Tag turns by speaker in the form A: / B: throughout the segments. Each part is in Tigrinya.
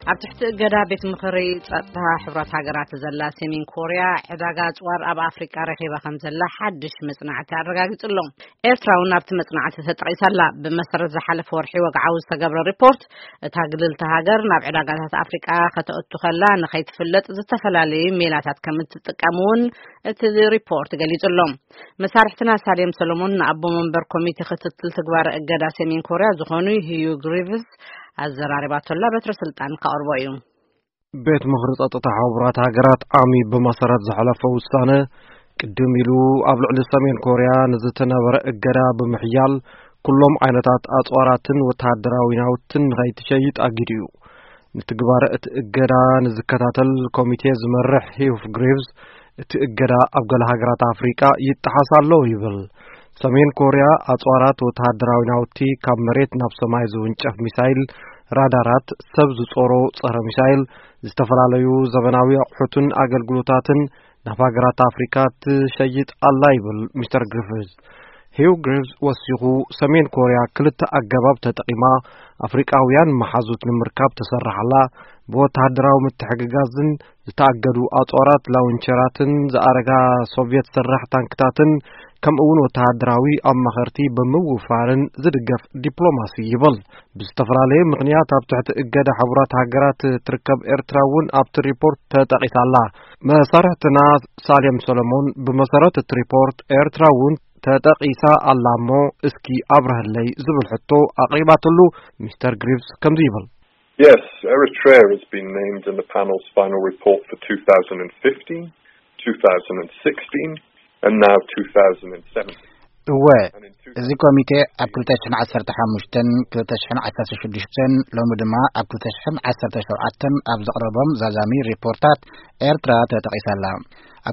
A: ኣብ ትሕቲ እገዳ ቤት ምኽሪ ጸጥታ ሕብረት ሃገራት ዘላ ሰሜን ኮርያ ዕዳጋ ጽዋር ኣብ ኣፍሪቃ ረኺባ ከም ዘላ ሓድሽ መጽናዕቲ ኣረጋጊጹሎም ኤርትራ እውን ኣብቲ መጽናዕቲ ተጠቒሳላ ብመሰረት ዝሓለፈ ወርሒ ወግዓዊ ዝተገብረ ሪፖርት እታ ግልልቲ ሃገር ናብ ዕዳጋታት ኣፍሪቃ ከተእቱ ከላ ንኸይትፍለጥ ዝተፈላለዩ ሜላታት ከም እትጥቀም እውን እቲ ሪፖርት ገሊጹሎም መሳርሕትና ሳሌም ሰሎሞን ንኣቦ መንበር ኮሚቴ ክትትል ትግባር እገዳ ሰሜን ኮርያ ዝኾኑ ሂዩ ግሪቭስ አዘራሪባቶላ በትረ ስልጣን ካርቦዩ
B: ቤት ምኽሪ ጸጥታ ሕብረት ሃገራት ዓሚ በመሰረት ዝሓለፈው ውሳነ ቅድም ኢሉ ኣብ ልዕሊ ሰሜን ኮርያ ንዝተነበረ እገዳ ብምሕያል ኩሎም ዓይነታት ኣጽዋራትን ወተሃደራዊ ናውትን ንኸይትሸይጥ ኣጊድዩ ንትግባር እቲ እገዳ ንዝከታተል ኮሚቴ ዝመርሕ ሂዩ ግሪቭስ እቲ እገዳ ኣብ ገለ ሃገራት ኣፍሪቃ ይተሓሳሎ ይብል ሰሜን ኮርያ ኣጽዋራት ወተሃደራዊ ናውቲ ካብ መሬት ናብ ሰማይ ዝውንጨፍ ሚሳይል ራዳራት ሰብ ዝጾሮ ጸረ ሚሳይል ዝተፈላለዩ ዘመናዊ ኣቑሑትን ኣገልግሎታትን ናብ ሃገራት ኣፍሪካ ትሸይጥ ኣላ ይብል ሚስተር ግሪቭስ ሂዩ ግሪቭስ ወሲኹ ሰሜን ኮርያ ክልተ ኣገባብ ተጠቒማ ኣፍሪቃውያን መሓዙት ንምርካብ ተሰርሓላ ብወተሃደራዊ ምትሕግጋዝን ዝተኣገዱ ኣጽዋራት ላውንቸራትን ዝኣረጋ ሶቪየት ሰራሕ ታንክታትን ከምኡውን ወተሃደራዊ ኣማኸርቲ ብምውፋርን ዝድገፍ ዲፕሎማሲ ይብል ብዝተፈላለየ ምኽንያት ኣብ ትሕቲ እገዳ ሕብረት ሃገራት ትርከብ ኤርትራ እውን ኣብቲ ሪፖርት ተጠቒሳላ መሳርሕትና ሳሌም ሰሎሞን ብመሰረት እቲ ሪፖርት ኤርትራ እውን ተጠቒሳ ኣላ እሞ እስኪ ኣብረህለይ ዝብል ሕቶ ኣቕሪባትሉ ሚስተር ግሪቭስ ከምዚ ይብል
C: Yes, Eritrea has been named in the panel's final report for 2015, 2016, and now 2017.
D: እዚ ኮሚቴ ኣብ 2015 2016 ሎሚ ድማ ኣብ 2017 ኣብ ዘቕረቦም ዛዛሚ ሪፖርታት ኤርትራ ተጠቒሳላ ኣብ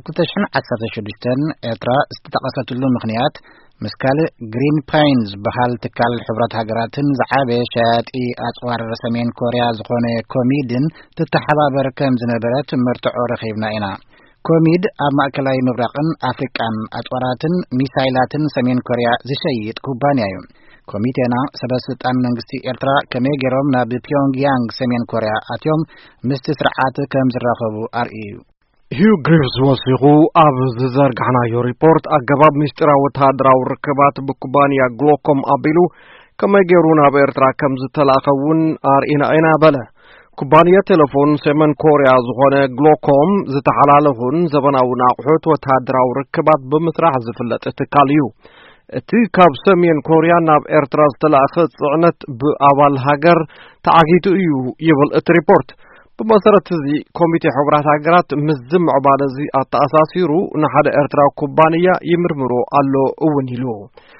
D: 2016 ኤርትራ ዝተጠቐሰትሉ ምኽንያት መስካል ግሪን ፓይንስ በሃል ትካል ሕብረት ሃገራትን ዝዓበየ ሸያጢ ኣጽዋር ሰሜን ኮርያ ዝኾነ ኮሚድን ትተሓባበር ከም ዝነበረት መርትዖ ረኺብና ኢና ኮሚድ ኣብ ማእከላዊ ምብራቕን ኣፍሪቃን ኣጽዋራትን ሚሳይላትን ሰሜን ኮርያ ዝሸይጥ ኩባንያ እዩ ኮሚቴና ሰበስልጣን መንግስቲ ኤርትራ ከመይ ገይሮም ናብ ፒዮንግያንግ ሰሜን ኮርያ ኣትዮም ምስቲ ስርዓት ከም ዝራኸቡ ኣርእዩ
B: ሂዩ ግሪቭስ ወሲኹ ኣብ ዝዘርግሕናዮ ሪፖርት ኣገባብ ምስጢራዊ ወተሃደራዊ ርክባት ብኩባንያ ግሎኮም ኣቢሉ ከመይ ገይሩ ናብ ኤርትራ ከም ዝተላኸውን ኣርኢና ኢና በለ ኩባንያ ቴሌፎን ሰሜን ኮርያ ዝኾነ ግሎኮም ዝተሓላለፉን ዘበናውን ኣቑሑት ወተሃደራዊ ርክባት ብምስራሕ ዝፍለጥ ትካል እዩ እቲ ካብ ሰሜን ኮርያ ናብ ኤርትራ ዝተላኸ ጽዕነት ብኣባል ሃገር ተዓጊቱ እዩ ይብል እቲ ሪፖርት بمسارة زي كوميتي حبرات هاجرات مزم عبادة زي التأساسيرو نحد إرترا كوبانيا يمرمرو ألو أونيلو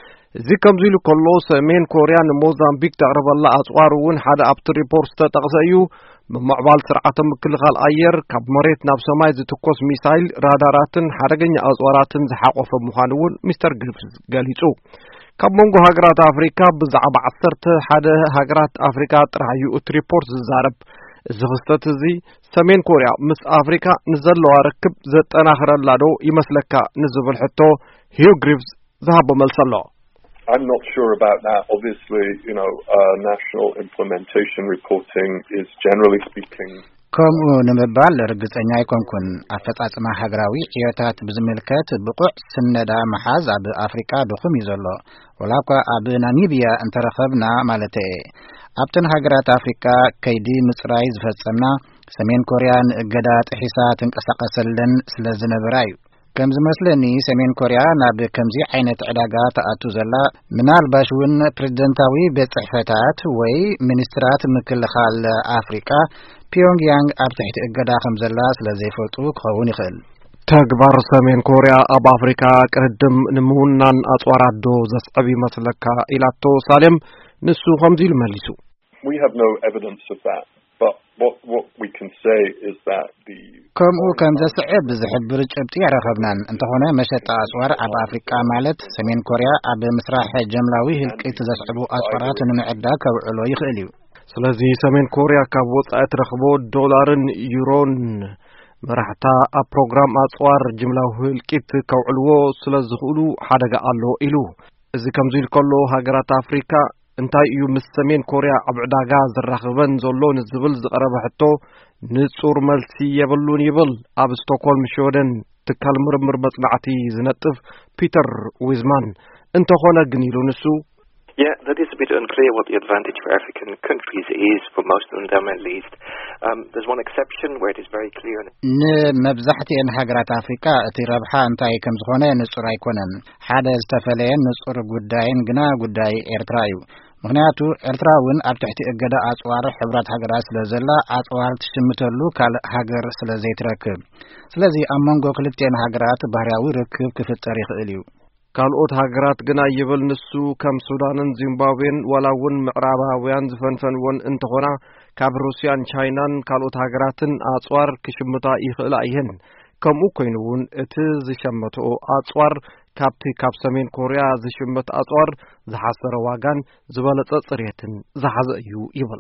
B: زي كم زيلو كلو سمين كوريا موزامبيك تعرف الله أسوارون حدا أبت ريبورت تتغزيو بمعبال سرعة مكل غال أير كاب مريت ناب سماي زي تكوس ميسايل راداراتن حرقين أسواراتن زحاق وفا مخانوون مستر جريفز قاليسو كاب مونغو هاجرات أفريكا بزعب عصرت حدا هاجرات أفريكا ترحيو ريبورت زارب زغستت زي سمين كوريا مس أفريكا نزل له ركب زت أنا آخر اللادو يمسلك نزل حتى هيو جريفز ذهب ملسلو
C: I'm not sure about that. Obviously, national implementation reporting is generally speaking.
D: كم نمبال رجعنا يكون أفتح مع هجراوي عيادات بزملكات بقع سندا محاز أب أفريقيا بخم يزلوا ولكن أب ناميبيا أنت رخبنا مالته أبتن هجرات أفريقيا كيدي مصرايز فسمنا سمين كوريان جدات حسات انقسقسلن سلزن برايو كم زمسلني سمين كوريا ناب كمزي عينة علاقات أتوزلا من الباشون بريزيدنتاوي بصحفتات وي منسترات مكل خال أفريقيا بيونغيانغ أبتحت إقدا خمزلا سلزي فوتوك خوني خل
B: تكبر سمين كوريا أب أفريقيا كردم نمونان أطوارات دو زسعبي مسلكا إلى تو سالم نسو خمزي المليسو
C: We have no evidence of that, but what we can say is that the
D: كم زسعب زحبر جبتي عرفنان انت هنا مشت أسوار أب أفريقيا مالت سمين كوريا أب مسرح جملاوي هلك تزسعبوا أسوارات نعدا كوعلو يخليو
B: سلازي سمين كوريا كابوت أترخبو دولارن يورون مرحتا أبروغرام أسوار جملاوي هلك كوعلو سلازخولو حدق ألو إلو إذا كمزيل كله هاجرات أفريقيا እንታይ እዩ ምስ ሰሜን ኮርያ ኣብ ዕዳጋ ዝራኸበን ዘሎ ንዝብል ዝቐረበ ሕቶ ንጹር መልሲ የብሉን ይብል ኣብ ስቶክሆልም ሽወደን ትካል ምርምር መጽናዕቲ ዝነጥፍ ፒተር ዊዝማን እንተኾነ ግን ኢሉ ንሱ
E: Yeah, that is a bit unclear what the advantage for African countries is, for most of them at least. There's one exception where it is very clear.
D: ንመብዛሕትአን ሃገራት ኣፍሪካ እቲ ረብሓ እንታይ ከም ዝኾነ ንጹር ኣይኮነን። ሓደ ዝተፈለየን ንጹር ጉዳይን ግና ጉዳይ ኤርትራ እዩ። ምክንያቱ ኤርትራ እውን ኣብ ትሕቲ እገዳ ኣጽዋር ሕብራት ሃገራት ስለ ዘላ ኣጽዋር ትሽምተሉ ካልእ ሃገር ስለ ዘይትረክብ። ስለዚ ኣብ መንጎ ክልቲአን ሃገራት ባህርያዊ ርክብ ክፍጠር ይኽእል እዩ።
B: ካልኦት ሃገራት ግና ይብል ንሱ ከም ሱዳንን ዚምባብዌን ወላውን ምዕራባውያን ዝፈንፈንዎን እንተኾና ካብ ሩስያን ቻይናን ካልኦት ሃገራትን ኣጽዋር ክሽምታ ይኽእላ እየን። ከምኡ ኮይኑ እውን እቲ ዝሸመትኦ ኣጽዋር ካብቲ ካብ ሰሜን ኮርያ ዝሽመት ኣጽዋር ዝሓሰረ ዋጋን ዝበለጸ ጽሬትን ዝሓዘ እዩ ይብል።